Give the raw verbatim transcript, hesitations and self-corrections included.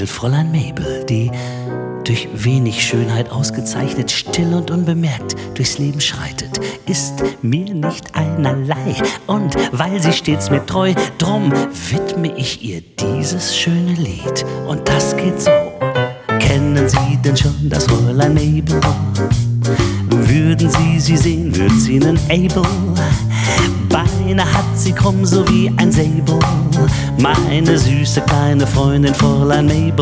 Fräulein Mabel, die durch wenig Schönheit ausgezeichnet, still und unbemerkt durchs Leben schreitet, ist mir nicht einerlei. Und weil sie stets mir treu, drum widme ich ihr dieses schöne Lied. Und das geht so: Kennen Sie denn schon das Fräulein Mabel? Würden Sie sie sehen, würd's Ihnen able. Beine hat sie krumm, so wie ein Säbel. Meine süße kleine Freundin Fräulein Mabel.